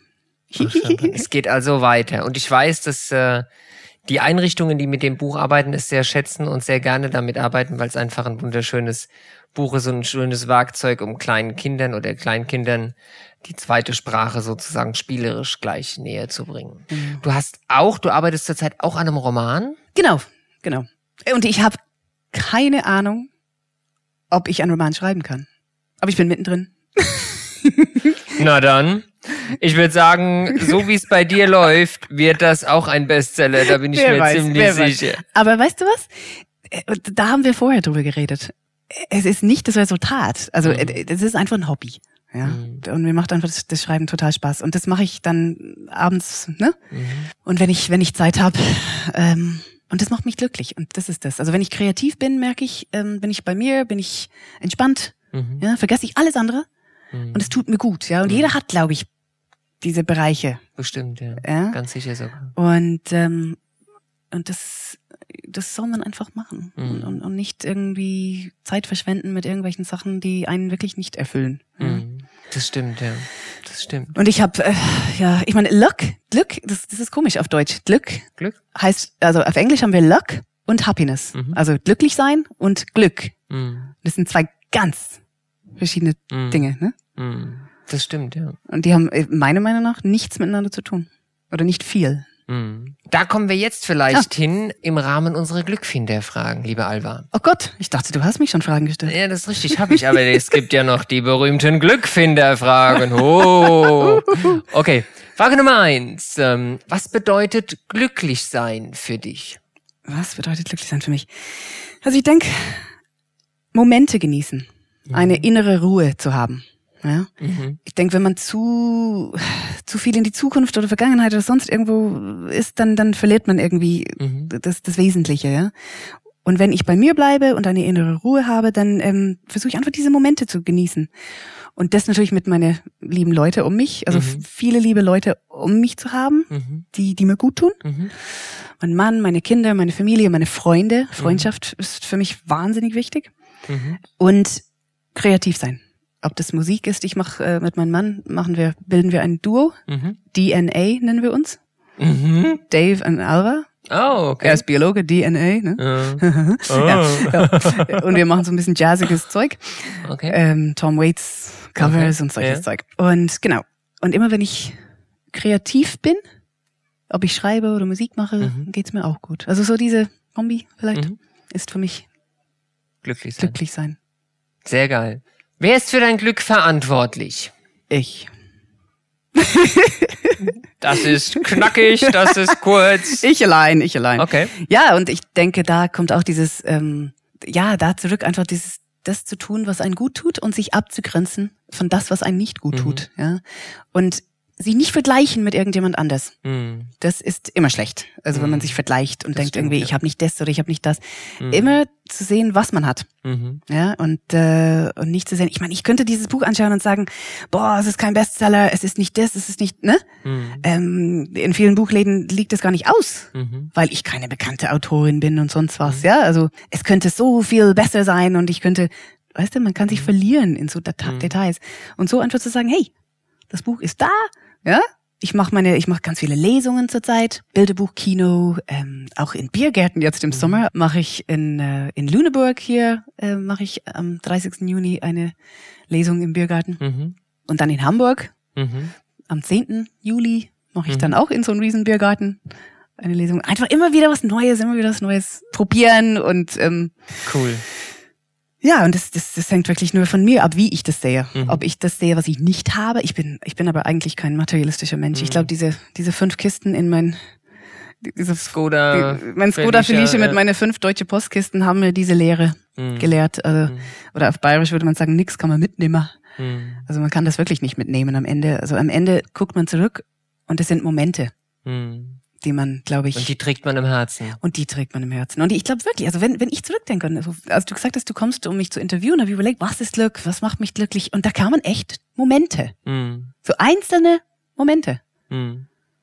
Es geht also weiter und ich weiß, dass äh, die Einrichtungen, die mit dem Buch arbeiten, es sehr schätzen und sehr gerne damit arbeiten, weil es einfach ein wunderschönes Buch ist und ein schönes Werkzeug, um kleinen Kindern oder Kleinkindern die zweite Sprache sozusagen spielerisch gleich näher zu bringen. Mhm. Du hast auch, du arbeitest zurzeit auch an einem Roman? Genau, genau. Und ich habe keine Ahnung, ob ich einen Roman schreiben kann. Aber ich bin mittendrin. Na dann. Ich würde sagen, so wie es bei dir läuft, wird das auch ein Bestseller, da bin ich wer mir weiß, ziemlich sicher. Weiß. Aber weißt du was? Da haben wir vorher drüber geredet. Es ist nicht das Resultat. Also mhm. es ist einfach ein Hobby. Ja? Mhm. Und mir macht einfach das, das Schreiben total Spaß. Und das mache ich dann abends, ne? Mhm. Und wenn ich, wenn ich Zeit habe, ähm, und das macht mich glücklich. Und das ist das. Also wenn ich kreativ bin, merke ich, ähm, bin ich bei mir, bin ich entspannt, mhm. ja, vergesse ich alles andere. Mhm. Und es tut mir gut, ja. Und mhm. jeder hat, glaube ich, diese Bereiche. Bestimmt, ja. ja? Ganz sicher sogar. Und ähm, und das das soll man einfach machen mhm. und, und, und nicht irgendwie Zeit verschwenden mit irgendwelchen Sachen, die einen wirklich nicht erfüllen. Mhm. Das stimmt, ja. Das stimmt. Und ich habe, äh, ja, ich meine, Luck, Glück, das, das ist komisch auf Deutsch. Glück, Glück heißt, also auf Englisch haben wir Luck und Happiness. Mhm. Also glücklich sein und Glück. Mhm. Das sind zwei ganz verschiedene mhm. Dinge, ne? Mhm. Das stimmt, ja. Und die haben meiner Meinung nach nichts miteinander zu tun. Oder nicht viel. Da kommen wir jetzt vielleicht ah. hin im Rahmen unserer Glückfinderfragen, liebe Alva. Oh Gott, ich dachte, du hast mich schon Fragen gestellt. Ja, das ist richtig, habe ich, aber es gibt ja noch die berühmten Glückfinderfragen. Oh. Okay, Frage Nummer eins. Ähm, was bedeutet glücklich sein für dich? Was bedeutet glücklich sein für mich? Also ich denke, Momente genießen, mhm. eine innere Ruhe zu haben. Ja? Mhm. Ich denke, wenn man zu zu viel in die Zukunft oder Vergangenheit oder sonst irgendwo ist, dann dann verliert man irgendwie mhm. das das Wesentliche. Ja? Und wenn ich bei mir bleibe und eine innere Ruhe habe, dann ähm, versuche ich einfach diese Momente zu genießen. Und das natürlich mit meinen lieben Leute um mich, also mhm. viele liebe Leute um mich zu haben, mhm. die die mir gut tun. Mhm. Mein Mann, meine Kinder, meine Familie, meine Freunde. Freundschaft mhm. ist für mich wahnsinnig wichtig. Mhm. Und kreativ sein. Ob das Musik ist, ich mache äh, mit meinem Mann, machen wir, bilden wir ein Duo, mhm. D N A nennen wir uns. Mhm. Dave und Alva. Oh, okay. Er ist Biologe, D N A. Ne? Uh. Oh. Ja, ja. Und wir machen so ein bisschen jazziges Zeug. Okay. Ähm, Tom Waits Covers Okay. und solches Ja. Zeug. Und genau. Und immer wenn ich kreativ bin, ob ich schreibe oder Musik mache, Mhm. geht's mir auch gut. Also so diese Kombi vielleicht Mhm. ist für mich Glücklich sein. glücklich sein. Sehr geil. Wer ist für dein Glück verantwortlich? Ich. Das ist knackig, das ist kurz. Ich allein, ich allein. Okay. Ja, und ich denke, da kommt auch dieses, ähm, ja, da zurück einfach dieses, das zu tun, was einen gut tut und sich abzugrenzen von das, was einen nicht gut Mhm. tut. Ja, und sich nicht vergleichen mit irgendjemand anders. Mhm. Das ist immer schlecht. Also wenn man Mhm. sich vergleicht und Das denkt stimmt, irgendwie, ja. ich habe nicht das oder ich habe nicht das. Mhm. Immer zu sehen, was man hat. Mhm. Ja, und, äh, und nicht zu sehen, ich meine, ich könnte dieses Buch anschauen und sagen, boah, es ist kein Bestseller, es ist nicht das, es ist nicht, ne? Mhm. Ähm, in vielen Buchläden liegt es gar nicht aus, Mhm. weil ich keine bekannte Autorin bin und sonst was, ja? Also es könnte so viel besser sein und ich könnte, weißt du, man kann sich verlieren in so Deta- Mhm. Details. Und so einfach zu sagen, hey, das Buch ist da, ja? Ich mache meine, ich mache ganz viele Lesungen zurzeit, Bilderbuch, Kino, ähm, auch in Biergärten jetzt im Sommer mache ich in äh, in Lüneburg hier äh, mache ich am dreißigsten Juni eine Lesung im Biergarten Mhm. und dann in Hamburg Mhm. am zehnten Juli mache ich Mhm. dann auch in so einem riesen Biergarten eine Lesung. Einfach immer wieder was Neues, immer wieder was Neues probieren und ähm, Cool. ja, und das, das, das hängt wirklich nur von mir ab, wie ich das sehe. Mhm. Ob ich das sehe, was ich nicht habe. Ich bin, ich bin aber eigentlich kein materialistischer Mensch. Mhm. Ich glaube, diese, diese fünf Kisten in mein, diese, Skoda. die, mein Skoda Felicia, Felicia mit ja. meine fünf deutsche Postkisten haben mir diese Lehre Mhm. gelehrt. Also, Mhm. oder auf Bayerisch würde man sagen, nix kann man mitnehmen. Mhm. Also man kann das wirklich nicht mitnehmen am Ende. Also am Ende guckt man zurück und es sind Momente, Mhm. die man, glaube ich, Und die trägt man im Herzen. und die trägt man im Herzen. Und ich glaube wirklich, also wenn, wenn ich zurückdenke, also als du gesagt hast, du kommst, um mich zu interviewen, habe ich überlegt, was ist Glück, was macht mich glücklich? Und da kamen echt Momente. Mhm. So einzelne Momente. Mhm.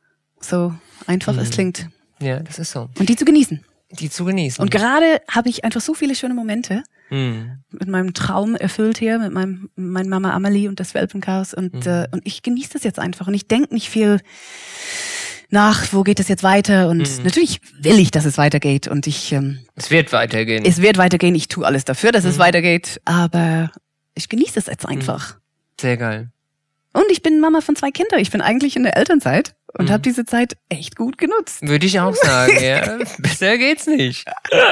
So einfach Mhm. es klingt. Ja, das ist so. Und die zu genießen. Die zu genießen. Und gerade habe ich einfach so viele schöne Momente Mhm. mit meinem Traum erfüllt hier, mit meinem, meiner Mama Amelie und das Welpenchaos. Und, Mhm. äh, und ich genieße das jetzt einfach. Und ich denke nicht viel nach, wo geht es jetzt weiter? Und Mhm. natürlich will ich, dass es weitergeht. Und ich, ähm, Es wird weitergehen. es wird weitergehen. Ich tue alles dafür, dass es Mhm. weitergeht. Aber ich genieße es jetzt einfach. Sehr geil. Und ich bin Mama von zwei Kindern. Ich bin eigentlich in der Elternzeit und Mhm. habe diese Zeit echt gut genutzt. Würde ich auch sagen, ja. Besser geht's nicht.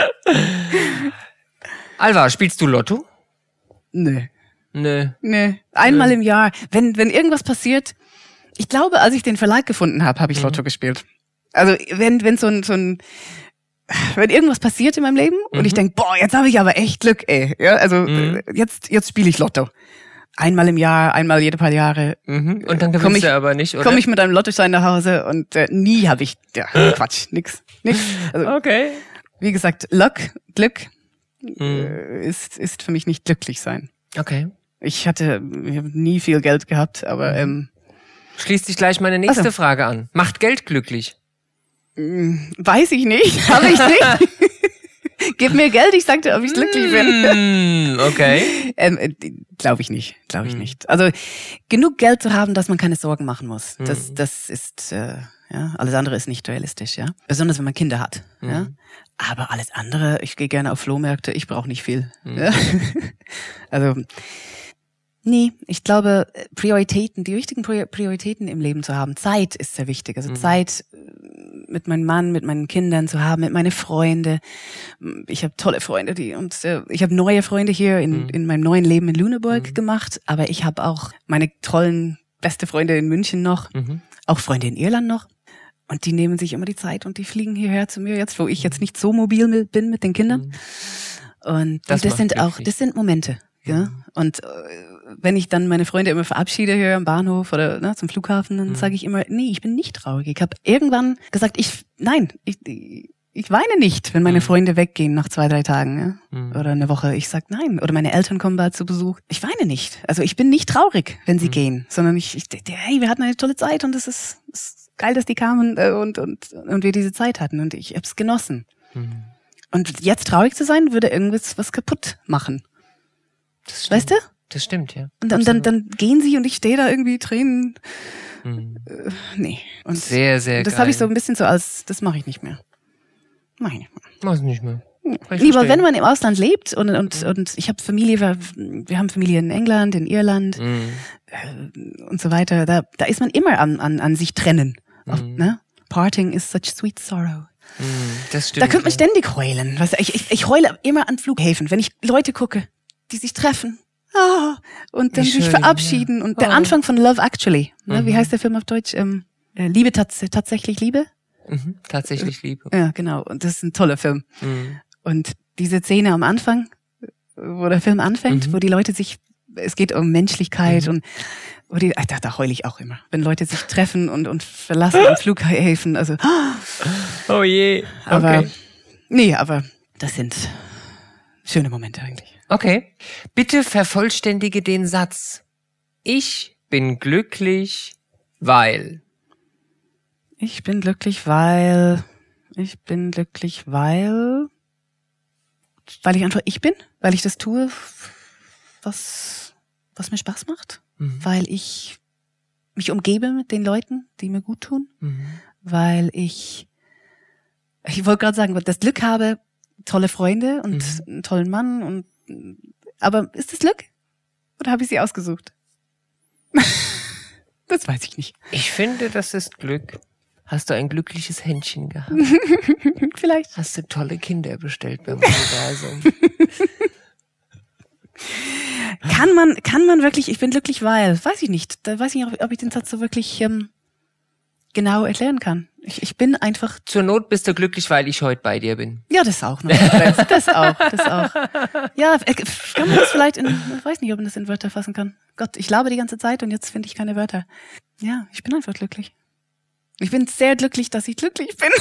Alva, spielst du Lotto? Nö. Nö. Nee, einmal Nö. im Jahr. Wenn wenn irgendwas passiert, ich glaube, als ich den Verlag gefunden habe, habe ich Mhm. Lotto gespielt. Also wenn wenn so ein so ein wenn irgendwas passiert in meinem Leben und Mhm. ich denk, boah, jetzt habe ich aber echt Glück, ey. Ja, also Mhm. äh, jetzt jetzt spiele ich Lotto. Einmal im Jahr, einmal jede paar Jahre. Mhm. Und dann Komm gewinnst ich- du aber nicht, oder? Komme ich mit einem Lottoschein nach Hause und äh, nie habe ich ja, Quatsch, nix, nix. Also Okay. wie gesagt, Luck, Glück Mhm. äh, ist ist für mich nicht glücklich sein. Okay. Ich hatte ich hab nie viel Geld gehabt, aber ähm, Schließt sich gleich meine nächste Also. Frage an. Macht Geld glücklich? weiß ich nicht, habe ich nicht. Gib mir Geld, ich sag dir, ob ich glücklich bin. Mm, okay. Ähm, glaube ich nicht, glaube ich Mhm. nicht. Also genug Geld zu haben, dass man keine Sorgen machen muss. Das, Mhm. das ist, äh, ja, alles andere ist nicht realistisch, ja. Besonders wenn man Kinder hat, ja. Mhm. Aber alles andere, ich gehe gerne auf Flohmärkte, ich brauche nicht viel. Mhm. Ja? Also nee, ich glaube, Prioritäten, die richtigen Pri- Prioritäten im Leben zu haben. Zeit ist sehr wichtig. Also Mhm. Zeit äh, mit meinem Mann, mit meinen Kindern zu haben, mit meinen Freunden. Ich habe tolle Freunde, die und äh, ich habe neue Freunde hier in, Mhm. in meinem neuen Leben in Lüneburg Mhm. gemacht. Aber ich habe auch meine tollen beste Freunde in München noch, Mhm. auch Freunde in Irland noch. Und die nehmen sich immer die Zeit und die fliegen hierher zu mir jetzt, wo ich jetzt nicht so mobil mit, bin mit den Kindern. Mhm. Und Das und das macht sind auch, glücklich. das sind Momente. Ja. Und äh, wenn ich dann meine Freunde immer verabschiede hier am Bahnhof oder ne, zum Flughafen, dann Mhm. sage ich immer, nee, ich bin nicht traurig. Ich habe irgendwann gesagt, ich nein, ich, ich weine nicht, wenn meine Mhm. Freunde weggehen nach zwei, drei Tagen, ja? Mhm. Oder eine Woche. Ich sag nein. Oder meine Eltern kommen bald zu Besuch. Ich weine nicht. Also ich bin nicht traurig, wenn sie Mhm. gehen, sondern ich, ich denke, hey, wir hatten eine tolle Zeit und es ist, ist geil, dass die kamen äh, und und und wir diese Zeit hatten und ich hab's genossen. Mhm. Und jetzt traurig zu sein, würde irgendwas was kaputt machen. Das Weißt du? Das stimmt, ja. Und dann, dann, dann gehen sie und ich stehe da irgendwie Tränen. Mhm. Äh, nee. Und sehr, sehr und das geil. habe ich so ein bisschen so als, das mache ich nicht mehr. Mach ich nicht mehr. Mach's nicht mehr. Lieber, wenn man im Ausland lebt und und und ich habe Familie, wir, wir haben Familie in England, in Irland mhm. äh, und so weiter. Da da ist man immer an an an sich trennen. Mhm. Auf, ne? Parting is such sweet sorrow. Mhm, das stimmt. Da könnte man ja. ständig heulen. Weißt du, ich, ich ich heule immer an Flughäfen, wenn ich Leute gucke, die sich treffen. Ah, und dann Wie sich schön, verabschieden ja. und der Oh. Anfang von Love Actually. Ne? Mhm. Wie heißt der Film auf Deutsch? Ähm, äh, Liebe tats tatsächlich Liebe? Mhm, tatsächlich Liebe. Ja, genau. Und das ist ein toller Film. Mhm. Und diese Szene am Anfang, wo der Film anfängt, Mhm. wo die Leute sich, es geht um Menschlichkeit Mhm. und wo die, da, da heule ich auch immer, wenn Leute sich treffen und und verlassen an Flughäfen. Also, Oh je. aber Okay. nee, aber das sind schöne Momente eigentlich. Okay. Bitte vervollständige den Satz. Ich bin glücklich, weil. Ich bin glücklich, weil ich bin glücklich, weil weil ich einfach ich bin, weil ich das tue, was was mir Spaß macht, Mhm. weil ich mich umgebe mit den Leuten, die mir gut tun, Mhm. weil ich ich wollte gerade sagen, das Glück habe, tolle Freunde und Mhm. einen tollen Mann und aber ist das Glück oder habe ich sie ausgesucht? Das weiß ich nicht. Ich finde, das ist Glück. Hast du ein glückliches Händchen gehabt? Vielleicht. Hast du tolle Kinder bestellt beim Universum? Kann man, kann man wirklich, ich bin glücklich, weil, weiß ich nicht, da weiß ich nicht, ob ich den Satz so wirklich ähm, genau erklären kann. Ich, ich bin einfach, Zur Not bist du glücklich, weil ich heute bei dir bin. ja, das auch noch. Das auch, das auch. Ja, äh, kann man das vielleicht in, ich weiß nicht, ob man das in Wörter fassen kann. Gott, ich laber die ganze Zeit und jetzt finde ich keine Wörter. Ja, ich bin einfach glücklich. Ich bin sehr glücklich, dass ich glücklich bin.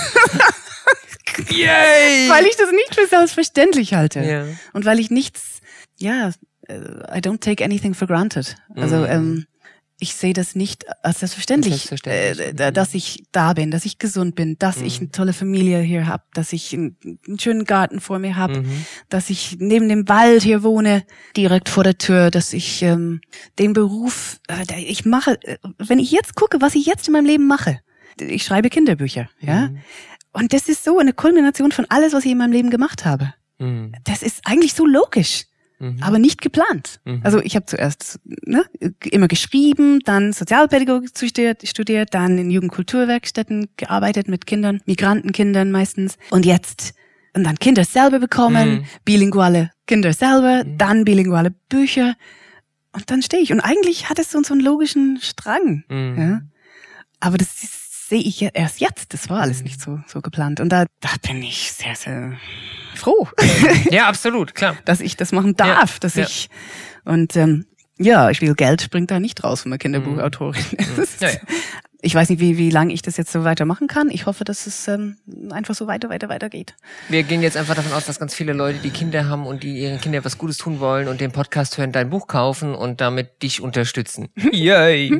Yay! Weil ich das nicht für selbstverständlich halte. Ja. Und weil ich nichts, ja, äh, I don't take anything for granted. Also Mhm. ähm, ich sehe das nicht als selbstverständlich, Selbstverständlich. äh, da- dass ich da bin, dass ich gesund bin, dass Mhm. ich eine tolle Familie hier habe, dass ich einen, einen schönen Garten vor mir habe, Mhm. dass ich neben dem Wald hier wohne, direkt vor der Tür, dass ich ähm, den Beruf, äh, der ich mache, äh, wenn ich jetzt gucke, was ich jetzt in meinem Leben mache, ich schreibe Kinderbücher, ja, Mhm. und das ist so eine Kulmination von alles, was ich in meinem Leben gemacht habe. Mhm. Das ist eigentlich so logisch, Mhm. aber nicht geplant. Mhm. Also ich habe zuerst ne, immer geschrieben, dann Sozialpädagogik studiert, studiert, dann in Jugendkulturwerkstätten gearbeitet mit Kindern, Migrantenkindern meistens. Und jetzt, und dann Kinder selber bekommen, Mhm. bilinguale Kinder selber, Mhm. dann bilinguale Bücher. Und dann stehe ich. Und eigentlich hat es so, so einen logischen Strang. Mhm. Ja? Aber das ist, sehe ich ja erst jetzt. Das war alles nicht so, so geplant. Und da, da bin ich sehr, sehr froh, Ja, absolut, klar. dass ich das machen darf, Ja, dass ja. ich und ähm, ja, ich will Geld springt da nicht raus von der Kinderbuchautorin. Das ist, Ja, ja. Ich weiß nicht, wie wie lange ich das jetzt so weitermachen kann. Ich hoffe, dass es ähm, einfach so weiter, weiter, weiter geht. Wir gehen jetzt einfach davon aus, dass ganz viele Leute, die Kinder haben und die ihren Kindern was Gutes tun wollen und den Podcast hören, dein Buch kaufen und damit dich unterstützen. Yay!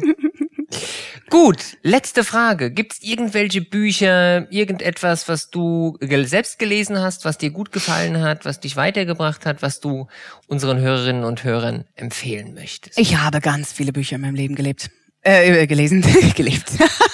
Gut, letzte Frage. Gibt es irgendwelche Bücher, irgendetwas, was du gel- selbst gelesen hast, was dir gut gefallen hat, was dich weitergebracht hat, was du unseren Hörerinnen und Hörern empfehlen möchtest? Ich habe ganz viele Bücher in meinem Leben gelebt. Äh, gelesen, gelebt.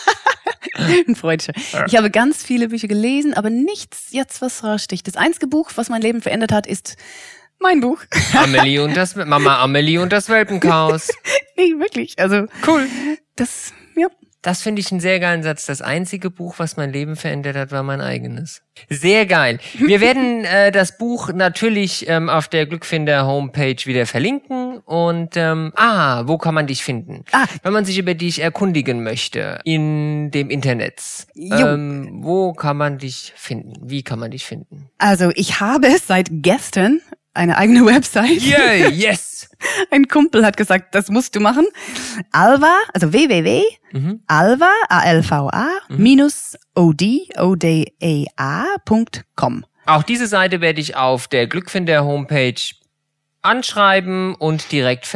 Ein Freudscher. Ich habe ganz viele Bücher gelesen, aber nichts jetzt, was raussticht. Das einzige Buch, was mein Leben verändert hat, ist mein Buch. Amelie und das Mama Amelie und das Welpenchaos. Nee, wirklich. Also Cool. das, ja. Das finde ich einen sehr geilen Satz. Das einzige Buch, was mein Leben verändert hat, war mein eigenes. Sehr geil. Wir werden äh, das Buch natürlich ähm, auf der Glückfinder Homepage wieder verlinken. Und ähm, ah, wo kann man dich finden? Ah. Wenn man sich über dich erkundigen möchte in dem Internet, Jo. ähm, wo kann man dich finden? Wie kann man dich finden? Also ich habe seit gestern eine eigene Website. Yay, yes! Ein Kumpel hat gesagt, das musst du machen. Alva, also www, Mhm. alva, A L V A, minus O D, O D A A, Punkt com. Auch diese Seite werde ich auf der Glückfinder Homepage anschreiben und direkt verlinken.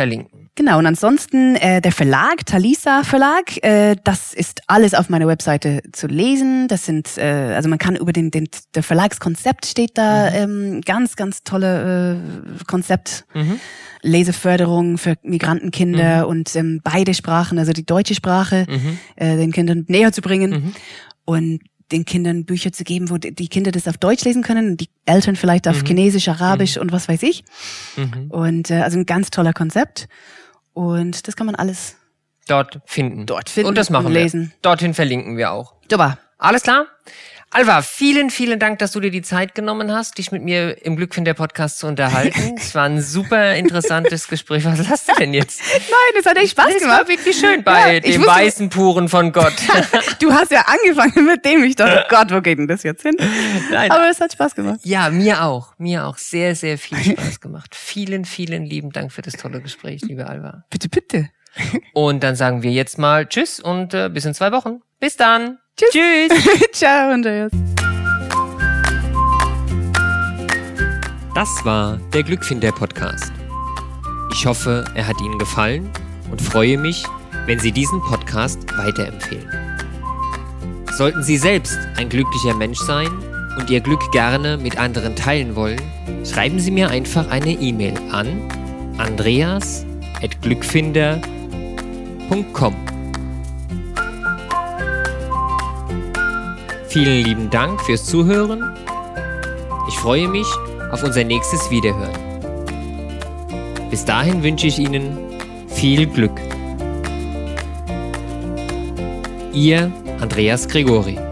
Genau, und ansonsten äh, der Verlag, Thalisa Verlag, äh, das ist alles auf meiner Webseite zu lesen. Das sind, äh, also man kann über den, den der Verlagskonzept steht da, mhm. ähm, ganz, ganz tolle äh, Konzept. Mhm. Leseförderung für Migrantenkinder mhm. und ähm, beide Sprachen, also die deutsche Sprache, mhm. äh, den Kindern näher zu bringen mhm. und den Kindern Bücher zu geben, wo die Kinder das auf Deutsch lesen können, die Eltern vielleicht auf mhm. Chinesisch, Arabisch mhm. und was weiß ich. Mhm. Und äh, also ein ganz toller Konzept. Und das kann man alles dort finden. Dort finden und das machen und lesen. Wir. Dorthin verlinken wir auch. Super. Alles klar? Alva, vielen, vielen Dank, dass du dir die Zeit genommen hast, dich mit mir im Glückfinder-Podcast zu unterhalten. Es war ein super interessantes Gespräch. Was hast du denn jetzt? Nein, das hat echt Spaß das gemacht. Das war wirklich schön bei ja, dem weißen Puren von Gott. Du hast ja angefangen mit dem. Ich dachte, Gott, wo geht denn das jetzt hin? Nein. Aber es hat Spaß gemacht. Ja, mir auch. Mir auch. Sehr, sehr viel Spaß gemacht. Vielen, vielen lieben Dank für das tolle Gespräch, liebe Alva. Bitte, bitte. Und dann sagen wir jetzt mal Tschüss und äh, bis in zwei Wochen. Bis dann. Tschüss. Tschüss. Ciao, Andreas. Das war der Glückfinder-Podcast. Ich hoffe, er hat Ihnen gefallen und freue mich, wenn Sie diesen Podcast weiterempfehlen. Sollten Sie selbst ein glücklicher Mensch sein und Ihr Glück gerne mit anderen teilen wollen, schreiben Sie mir einfach eine E-Mail an andreas at glückfinder punkt com. Vielen lieben Dank fürs Zuhören. Ich freue mich auf unser nächstes Wiederhören. Bis dahin wünsche ich Ihnen viel Glück. Ihr Andreas Gregori.